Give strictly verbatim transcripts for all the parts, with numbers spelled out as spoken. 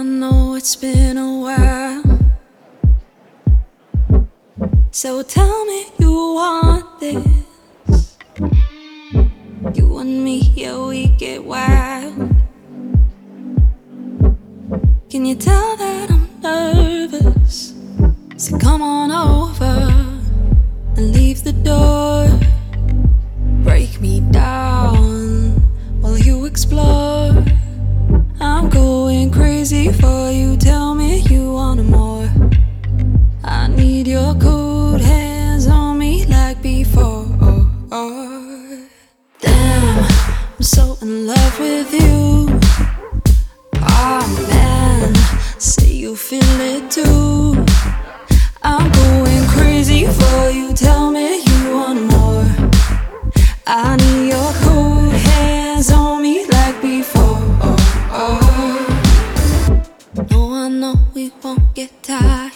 know it's been a while, so tell me you want this. You and me, yeah, we get wild. Can you tell that I'm nervous? So come on over and leave the door. Break me down while you explore. I'm going crazy for you. Tell me you want more. I need your cold hands on me like before. Damn, I'm so in love with you. Oh man, say you feel it too. I'm going crazy for you. Tell me you want more. I need your cold hands on me like before. No, I know we won't get tired.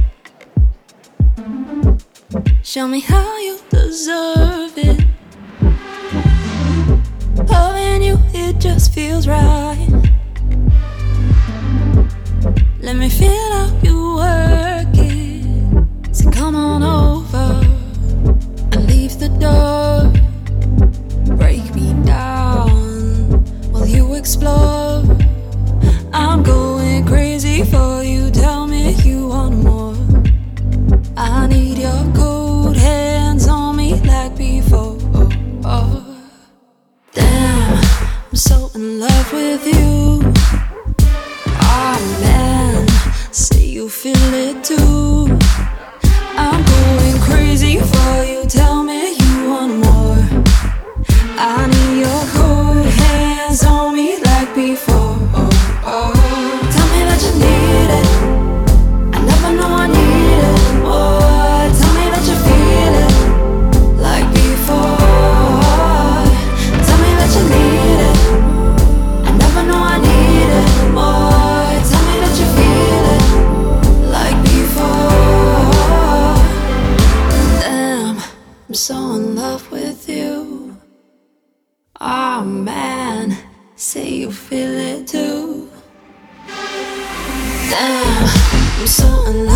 Show me how you deserve it. Loving you, it just feels right. Let me feel how you work it. So come on over and leave the door. Break me down while you explore. I'm going crazy for you. Tell me you want more. I need your cold hands on me like before. Damn, I'm so in love with you. Oh man, say you feel it too. I'm going crazy for you. Tell me you want more. I need your cold hands on me like before. Tell me that you need it. I never know I need it more. Tell me that you feel it like before. Tell me that you need it. I never know I need it more. Tell me that you feel it like before. Damn, I'm so in love with you. Oh man, say you feel it too. Damn, I'm so in love.